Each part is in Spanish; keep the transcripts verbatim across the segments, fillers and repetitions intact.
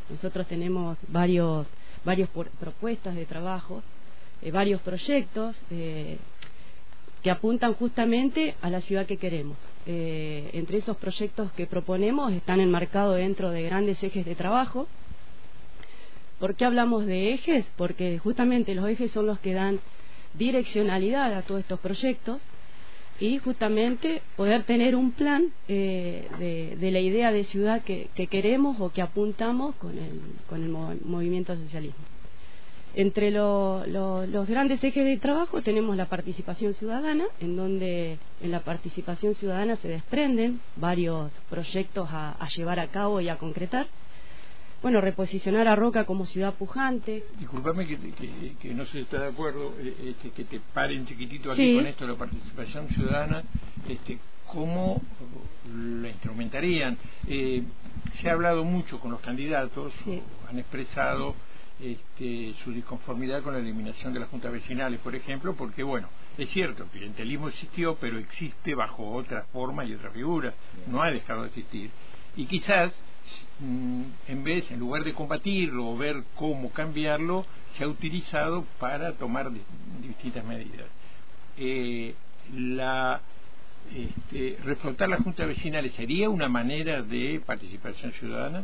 Nosotros tenemos varios, varios por, propuestas de trabajo, eh, varios proyectos eh, que apuntan justamente a la ciudad que queremos. Eh, entre esos proyectos que proponemos están enmarcados dentro de grandes ejes de trabajo. ¿Por qué hablamos de ejes? Porque justamente los ejes son los que dan direccionalidad a todos estos proyectos y justamente poder tener un plan eh, de, de la idea de ciudad que, que queremos o que apuntamos con el, con el mov movimiento socialismo. Entre lo, lo, los grandes ejes de trabajo tenemos la participación ciudadana, en donde en la participación ciudadana se desprenden varios proyectos a, a llevar a cabo y a concretar. Bueno, reposicionar a Roca como ciudad pujante. Disculpame que, que, que no sé si está de acuerdo, eh, este, que te paren chiquitito aquí sí. con esto de la participación ciudadana. Este, ¿Cómo la instrumentarían? Eh, se ha hablado mucho con los candidatos, sí. han expresado este, su disconformidad con la eliminación de las juntas vecinales, por ejemplo, porque, bueno, es cierto, el clientelismo existió, pero existe bajo otras formas y otras figuras, no ha dejado de existir. Y quizás en vez, en lugar de combatirlo o ver cómo cambiarlo, se ha utilizado para tomar distintas medidas. Eh, la, este, reflotar las juntas vecinales sería una manera de participación ciudadana.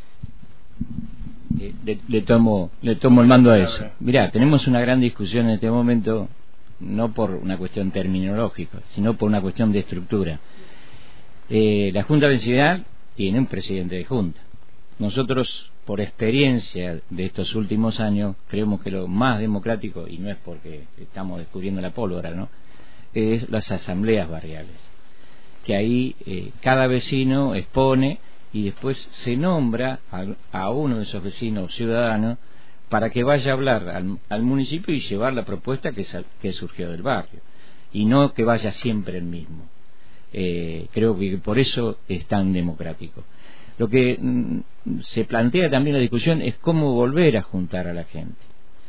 Eh, le, le tomo le tomo el mando a eso. Mirá, tenemos una gran discusión en este momento, no por una cuestión terminológica, sino por una cuestión de estructura. Eh, la Junta Vecinal tiene un presidente de junta. Nosotros, por experiencia de estos últimos años, creemos que lo más democrático, y no es porque estamos descubriendo la pólvora, ¿no?, es las asambleas barriales, que ahí eh, cada vecino expone y después se nombra a, a uno de esos vecinos ciudadanos para que vaya a hablar al, al municipio y llevar la propuesta que, que surgió del barrio, y no que vaya siempre el mismo. Eh, creo que por eso es tan democrático. Lo que mm, se plantea también la discusión es cómo volver a juntar a la gente.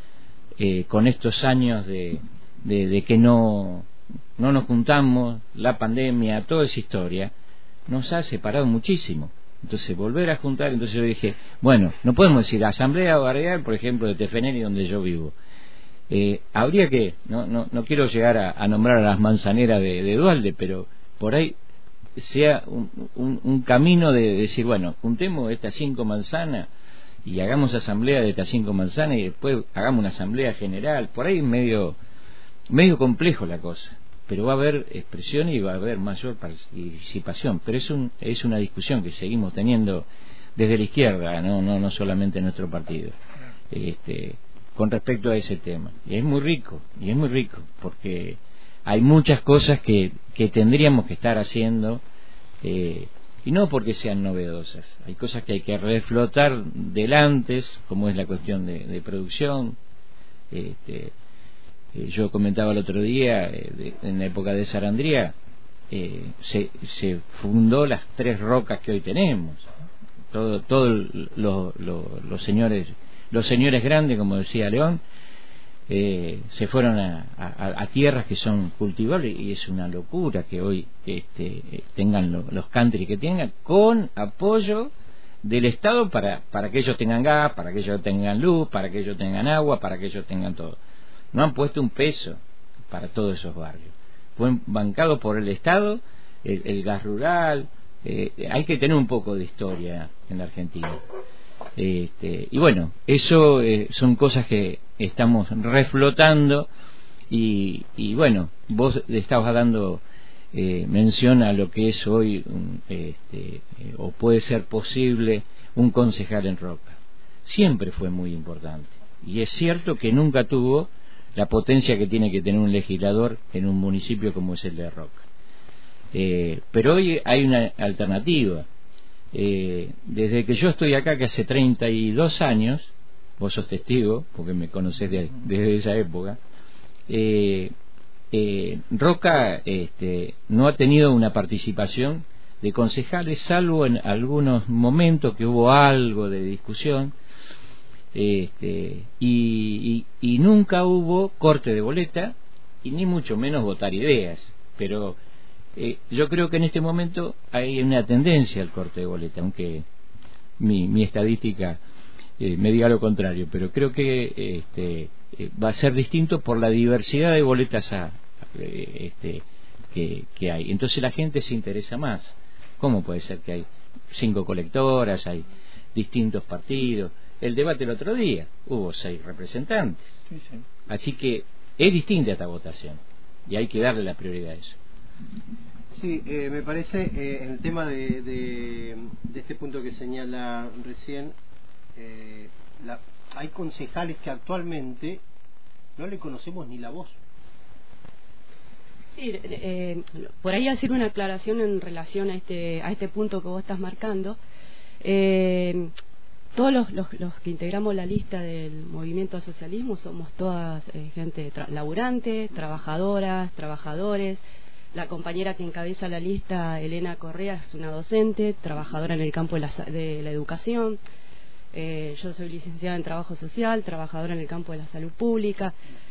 Eh, con estos años de, de, de que no, no nos juntamos, la pandemia, toda esa historia, nos ha separado muchísimo. Entonces, volver a juntar, entonces yo dije, bueno, no podemos decir asamblea barrial, por ejemplo, de Tefeneri, donde yo vivo. Eh, habría que, no, no, no quiero llegar a, a nombrar a las manzaneras de, de Duhalde, pero por ahí sea un, un, un camino de decir, bueno, juntemos estas cinco manzanas y hagamos asamblea de estas cinco manzanas y después hagamos una asamblea general. Por ahí es medio, medio complejo la cosa, pero va a haber expresión y va a haber mayor participación. Pero es, un, es una discusión que seguimos teniendo desde la izquierda, no, no, no solamente en nuestro partido, este, con respecto a ese tema. Y es muy rico, y es muy rico, porque hay muchas cosas que, que tendríamos que estar haciendo, eh, y no porque sean novedosas. Hay cosas que hay que reflotar del antes, como es la cuestión de, de producción. Este, eh, yo comentaba el otro día, eh, de, en la época de Sarandría, eh, se, se fundó las tres rocas que hoy tenemos. Todo, todo lo, lo, los señores, los señores grandes, como decía León, Eh, se fueron a, a, a tierras que son cultivables, y es una locura que hoy este, tengan lo, los country que tengan, con apoyo del Estado para, para que ellos tengan gas, para que ellos tengan luz, para que ellos tengan agua, para que ellos tengan todo. No han puesto un peso para todos esos barrios. Fue bancado por el Estado, el, el gas rural. Eh, hay que tener un poco de historia en la Argentina. Este, y bueno, eso eh, son cosas que estamos reflotando, y, y bueno, vos estabas dando eh, mención a lo que es hoy un, este, eh, o puede ser posible un concejal en Roca. Siempre fue muy importante, y es cierto que nunca tuvo la potencia que tiene que tener un legislador en un municipio como es el de Roca. Eh, pero hoy hay una alternativa. Eh, desde que yo estoy acá, que hace treinta y dos años, vos sos testigo porque me conocés de, desde esa época, eh, eh, Roca este, no ha tenido una participación de concejales, salvo en algunos momentos que hubo algo de discusión, este, y, y, y nunca hubo corte de boleta, y ni mucho menos votar ideas. Pero Eh, yo creo que en este momento hay una tendencia al corte de boleta, aunque mi, mi estadística eh, me diga lo contrario, pero creo que este, eh, va a ser distinto por la diversidad de boletas a, eh, este, que, que hay. Entonces la gente se interesa más. ¿Cómo puede ser que hay cinco colectoras, hay distintos partidos? El debate el otro día, hubo seis representantes. Sí, sí. Así que es distinta esta votación y hay que darle la prioridad a eso. Sí, eh, me parece eh, el tema de, de, de este punto que señala recién, eh, la, hay concejales que actualmente no le conocemos ni la voz. Sí, eh, por ahí hacer una aclaración en relación a este a este punto que vos estás marcando. Eh, todos los, los, los que integramos la lista del movimiento al socialismo somos todas eh, gente tra laburante, trabajadoras, trabajadores. La compañera que encabeza la lista, Elena Correa, es una docente, trabajadora en el campo de la, de la educación. Eh, yo soy licenciada en Trabajo Social, trabajadora en el campo de la salud pública.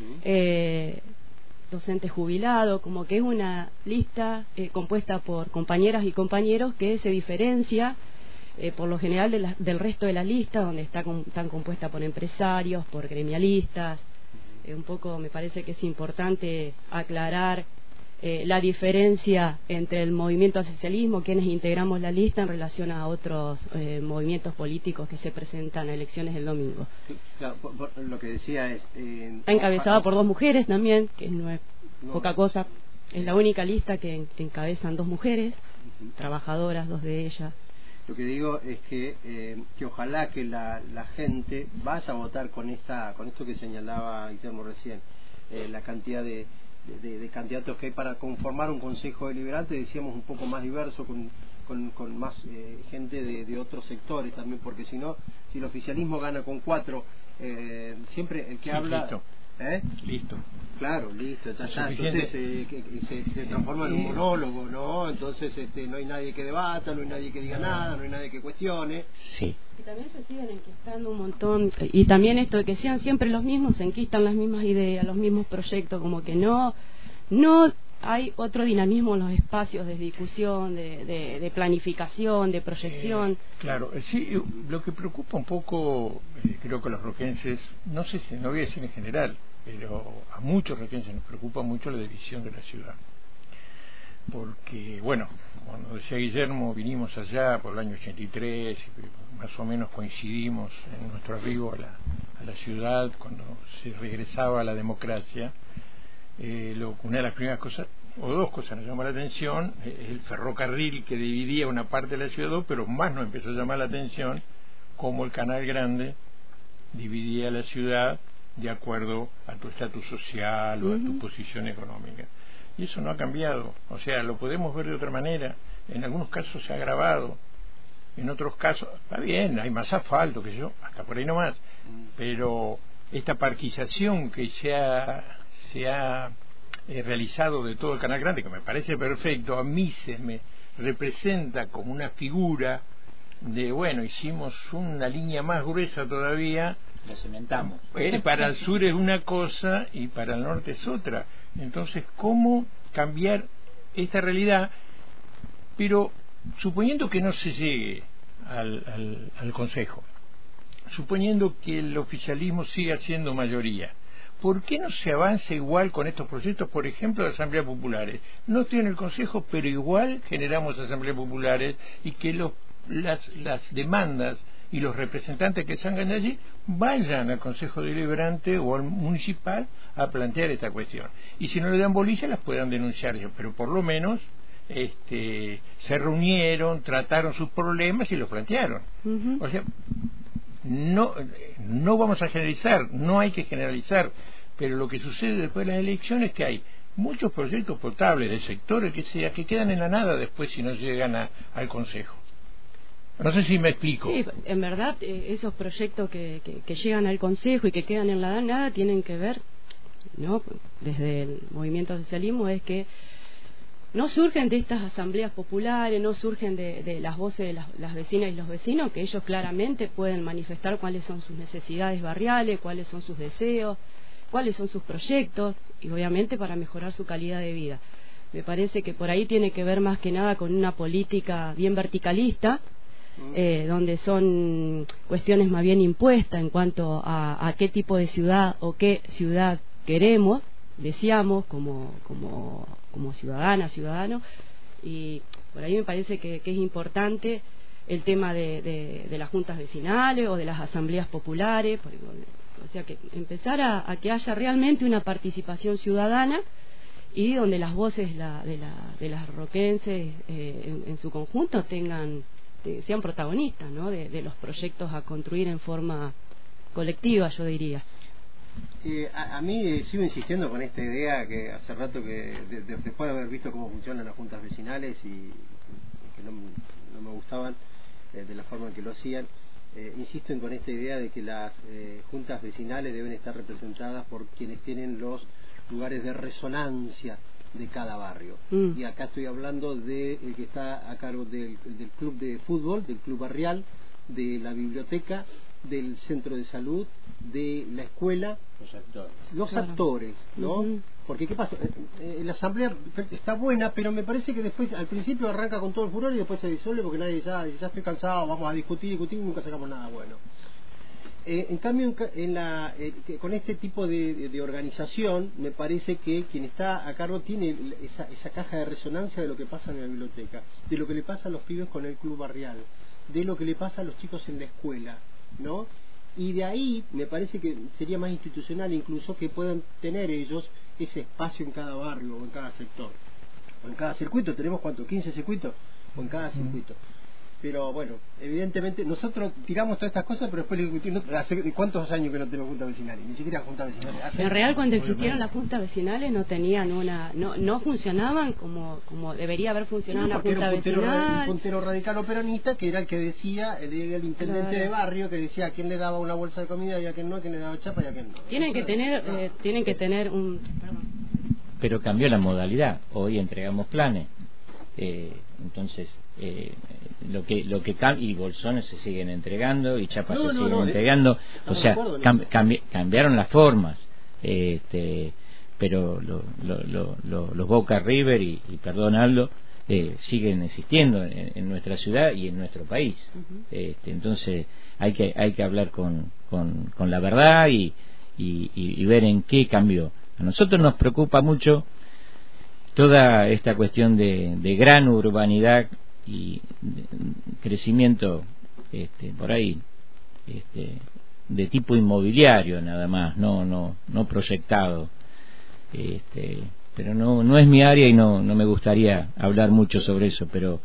Eh, docente jubilado, como que es una lista eh, compuesta por compañeras y compañeros que se diferencia eh, por lo general de la, del resto de la lista, donde está com, están compuesta por empresarios, por gremialistas. Eh, un poco me parece que es importante aclarar eh, la diferencia entre el movimiento al socialismo, quienes integramos la lista, en relación a otros eh, movimientos políticos que se presentan a elecciones el domingo. Claro, por, por, lo que decía es... Eh, está encabezada por dos mujeres también, que no es no, poca cosa. Es la única lista que, que encabezan dos mujeres, uh-huh. trabajadoras, dos de ellas. Lo que digo es que, eh, que ojalá que la, la gente vaya a votar con esta con esto que señalaba Guillermo recién, eh, la cantidad de, de, de candidatos que hay para conformar un consejo deliberante, decíamos un poco más diverso, con, con, con más eh, gente de, de otros sectores también, porque si no, si el oficialismo gana con cuatro, eh, siempre el que sí, habla... Listo. ¿Eh? Listo. Claro, listo, ya está. Entonces eh, que, que se, se transforma en un monólogo, ¿no? Entonces este, no hay nadie que debata, no hay nadie que diga nada, no hay nadie que cuestione. Sí. Y también se siguen enquistando un montón, y también esto de que sean siempre los mismos, se enquistan las mismas ideas, los mismos proyectos, como que no, no hay otro dinamismo en los espacios de discusión, de, de, de planificación, de proyección. Eh, claro, sí, lo que preocupa un poco, eh, creo que a los roquenses, no sé si, no voy a decir en general, pero a muchos roquenses nos preocupa mucho la división de la ciudad. Porque, bueno, cuando decía Guillermo, vinimos allá por el año ochenta y tres, más o menos coincidimos en nuestro arribo a la, a la ciudad, cuando se regresaba a la democracia. Eh, lo, una de las primeras cosas, o dos cosas nos llamó la atención, eh, el ferrocarril que dividía una parte de la ciudad, pero más nos empezó a llamar la atención cómo el Canal Grande dividía la ciudad de acuerdo a tu estatus social o a tu posición económica. Y eso no ha cambiado, o sea, lo podemos ver de otra manera. En algunos casos se ha agravado, en otros casos, está bien, hay más asfalto, que yo, hasta por ahí nomás, pero esta parquización que se ha, se ha eh, realizado de todo el Canal Grande, que me parece perfecto, a mí se me representa como una figura de, bueno, hicimos una línea más gruesa todavía, la cementamos. Eh, para el sur es una cosa y para el norte es otra. Entonces, ¿cómo cambiar esta realidad? Pero suponiendo que no se llegue al, al, al Consejo, suponiendo que el oficialismo siga siendo mayoría, ¿por qué no se avanza igual con estos proyectos, por ejemplo, de asambleas populares? No estoy en el Consejo, pero igual generamos asambleas populares y que los, las, las demandas y los representantes que salgan de allí vayan al Consejo Deliberante o al municipal a plantear esta cuestión. Y si no le dan bolilla, las puedan denunciar, pero por lo menos este, se reunieron, trataron sus problemas y los plantearon. Uh-huh. O sea, no, no vamos a generalizar, no hay que generalizar, pero lo que sucede después de las elecciones es que hay muchos proyectos potables de sectores que sea que quedan en la nada después si no llegan a, al Consejo. No sé si me explico. Sí, en verdad, eh, esos proyectos que, que, que llegan al Consejo y que quedan en la nada tienen que ver, ¿no? Desde el movimiento socialismo, es que no surgen de estas asambleas populares, no surgen de, de las voces de las, las vecinas y los vecinos, que ellos claramente pueden manifestar cuáles son sus necesidades barriales, cuáles son sus deseos, cuáles son sus proyectos, y obviamente para mejorar su calidad de vida. Me parece que por ahí tiene que ver más que nada con una política bien verticalista, eh, donde son cuestiones más bien impuestas en cuanto a, a qué tipo de ciudad o qué ciudad queremos, deseamos como, como, como ciudadana, ciudadano, y por ahí me parece que, que es importante el tema de, de, de las juntas vecinales o de las asambleas populares, porque, o sea, que empezar a, a que haya realmente una participación ciudadana y donde las voces la, de, la, de las roquenses eh, en, en su conjunto tengan de, sean protagonistas, ¿no? de, de los proyectos a construir en forma colectiva, yo diría. Eh, a, a mí eh, sigo insistiendo con esta idea que hace rato que de, de, después de haber visto cómo funcionan las juntas vecinales y, y que no, no me gustaban eh, de la forma en que lo hacían, eh, insisto en con esta idea de que las eh, juntas vecinales deben estar representadas por quienes tienen los lugares de resonancia de cada barrio. Mm. Y acá estoy hablando de el que está a cargo del, del club de fútbol, del club barrial, de la biblioteca, del centro de salud, de la escuela, los actores, los claro. actores, ¿no? Uh-huh. Porque ¿qué pasa? Eh, eh, la asamblea está buena, pero me parece que después, al principio arranca con todo el furor y después se disuelve porque nadie ya, ya estoy cansado, vamos a discutir, discutir y nunca sacamos nada bueno. Eh, en cambio, en, en la, eh, que con este tipo de, de, de organización, me parece que quien está a cargo tiene esa, esa caja de resonancia de lo que pasa en la biblioteca, de lo que le pasa a los pibes con el club barrial, de lo que le pasa a los chicos en la escuela, ¿no? Y de ahí me parece que sería más institucional incluso que puedan tener ellos ese espacio en cada barrio o en cada sector o en cada circuito. Tenemos ¿cuánto? quince circuitos o en cada circuito. Pero bueno, evidentemente nosotros tiramos todas estas cosas, pero después le discutimos. ¿Hace cuántos años que no tenemos juntas vecinales? Ni siquiera juntas vecinales. ¿Hace? En real, cuando existieron las juntas vecinales no tenían una, no no funcionaban como como debería haber funcionado no, una junta era un puntero, vecinal. Un puntero radical o peronista que era el que decía, el, el intendente claro. de barrio que decía a quién le daba una bolsa de comida y a quién no, a quién le daba chapa y a quién no. Tienen que tener, eh, tienen que tener un. Perdón. Pero cambió la modalidad. Hoy entregamos planes. Eh, entonces eh, lo que lo que cam y bolsones se siguen entregando y chapas no, se no, siguen no, entregando eh, o sea cam cambi cambiaron las formas este pero lo, lo, lo, lo, los Boca River y, y perdón Aldo eh, siguen existiendo en, en nuestra ciudad y en nuestro país. Uh-huh. este, entonces hay que hay que hablar con, con, con la verdad y, y, y, y ver en qué cambió. A nosotros nos preocupa mucho toda esta cuestión de, de gran urbanidad y crecimiento este, por ahí este, de tipo inmobiliario nada más, no no no proyectado, este, pero no no es mi área y no no me gustaría hablar mucho sobre eso, pero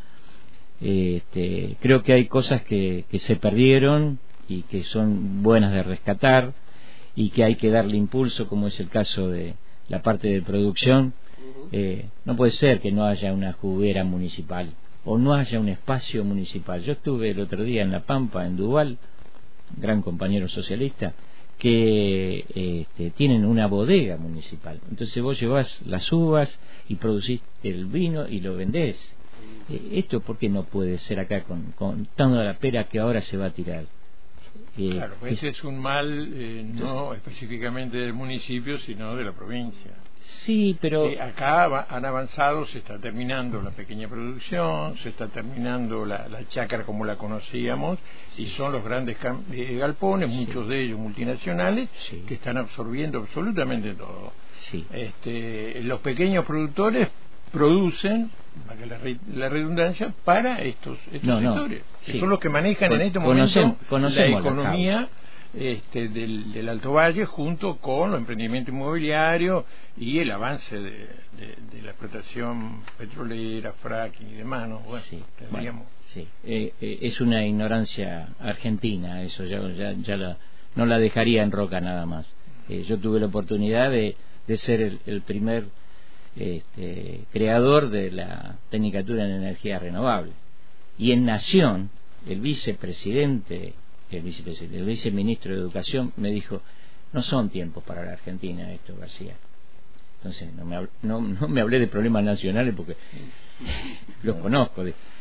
este, creo que hay cosas que, que se perdieron y que son buenas de rescatar y que hay que darle impulso, como es el caso de la parte de producción. Eh, no puede ser que no haya una juguera municipal o no haya un espacio municipal. Yo estuve el otro día en La Pampa, en Duval, gran compañero socialista, que este, tienen una bodega municipal. Entonces vos llevás las uvas y producís el vino y lo vendés. Eh, ¿Esto por qué no puede ser acá con, con toda la pera que ahora se va a tirar? Eh, claro, ese es un mal eh, no específicamente del municipio, sino de la provincia. Sí, pero eh, acá va, han avanzado, se está terminando la pequeña producción, se está terminando la, la chácara como la conocíamos, y son los grandes eh, galpones, sí. muchos de ellos multinacionales, sí. que están absorbiendo absolutamente todo. Sí. Este, los pequeños productores producen, para la, la redundancia, para estos, estos no, sectores, no, que sí. son los que manejan Con, en este conocemos, momento conocemos la economía este, del, del Alto Valle, junto con los emprendimientos inmobiliarios y el avance de, de, de la explotación petrolera, fracking y demás, ¿no? Bueno, sí, tendríamos... bueno, sí. Eh, eh, es una ignorancia argentina, eso ya, ya, ya la, no la dejaría en roca nada más. Eh, yo tuve la oportunidad de, de ser el, el primer este, creador de la Tecnicatura en Energía Renovable, y en Nación el vicepresidente el vicepresidente, el viceministro de Educación me dijo: no son tiempos para la Argentina esto, García. Entonces no me, no, no me hablé de problemas nacionales porque los conozco. De,